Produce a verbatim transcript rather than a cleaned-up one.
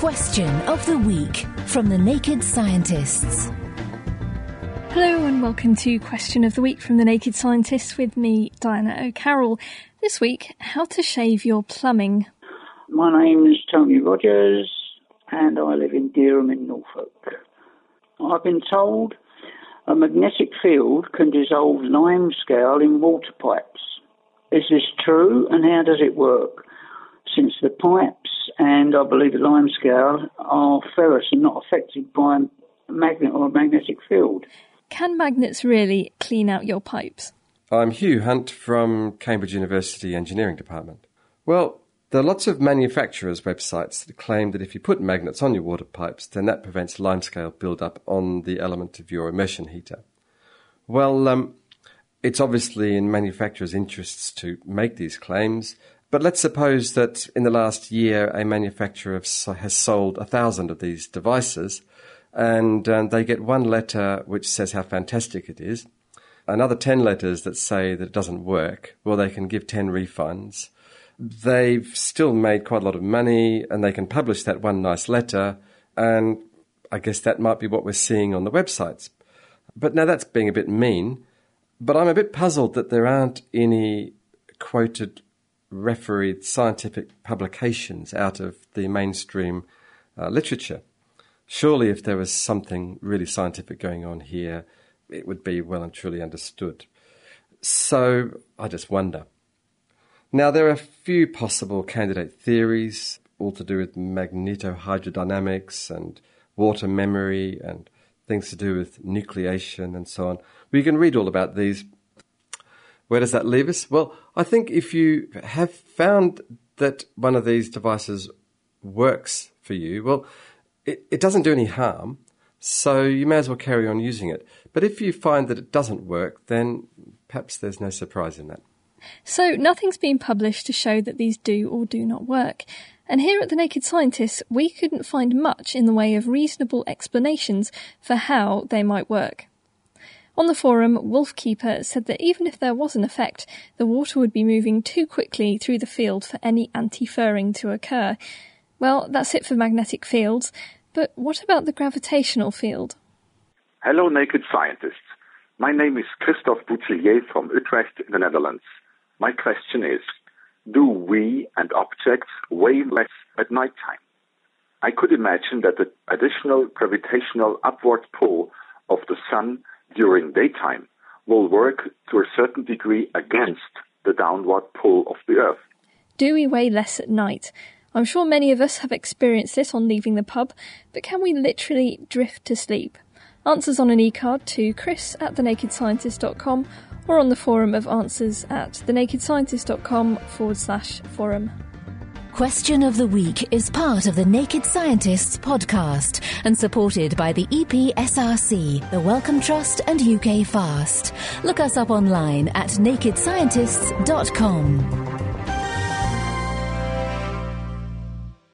Question of the Week from the Naked Scientists. Hello and welcome to Question of the Week from the Naked Scientists with me, Diana O'Carroll. This week, how to shave your plumbing. My name is Tony Rogers and I live in Dereham in Norfolk. I've been told a magnetic field can dissolve limescale in water pipes. Is this true and how does it work? Since the pipes and I believe the limescale are ferrous and not affected by a magnet or a magnetic field. Can magnets really clean out your pipes? I'm Hugh Hunt from Cambridge University Engineering Department. Well, there are lots of manufacturers' websites that claim that if you put magnets on your water pipes, then that prevents limescale build-up on the element of your immersion heater. Well, um, it's obviously in manufacturers' interests to make these claims, but let's suppose that in the last year a manufacturer has sold a thousand of these devices and um, they get one letter which says how fantastic it is, another ten letters that say that it doesn't work. Well, they can give ten refunds. They've still made quite a lot of money and they can publish that one nice letter, and I guess that might be what we're seeing on the websites. But now that's being a bit mean, but I'm a bit puzzled that there aren't any quoted, refereed scientific publications out of the mainstream uh, literature. Surely if there was something really scientific going on here, it would be well and truly understood. So I just wonder. Now, there are a few possible candidate theories, all to do with magnetohydrodynamics and water memory and things to do with nucleation and so on. We can read all about these. Where does that leave us? Well, I think if you have found that one of these devices works for you, well, it, it doesn't do any harm, so you may as well carry on using it. But if you find that it doesn't work, then perhaps there's no surprise in that. So nothing's been published to show that these do or do not work. And here at The Naked Scientists, we couldn't find much in the way of reasonable explanations for how they might work. On the forum, Wolfkeeper said that even if there was an effect, the water would be moving too quickly through the field for any anti-furring to occur. Well, that's it for magnetic fields, but what about the gravitational field? Hello, Naked Scientists. My name is Christophe Boutillier from Utrecht in the Netherlands. My question is, do we and objects weigh less at night time? I could imagine that the additional gravitational upward pull of the sun during daytime will work to a certain degree against the downward pull of the Earth. Do we weigh less at night? I'm sure many of us have experienced this on leaving the pub, but can we literally drift to sleep? Answers on an e-card to chris at thenakedscientist dot com or on the forum of answers at thenakedscientist.com forward slash forum. Question of the Week is part of the Naked Scientists podcast and supported by the E P S R C, the Wellcome Trust and U K Fast. Look us up online at naked scientists dot com.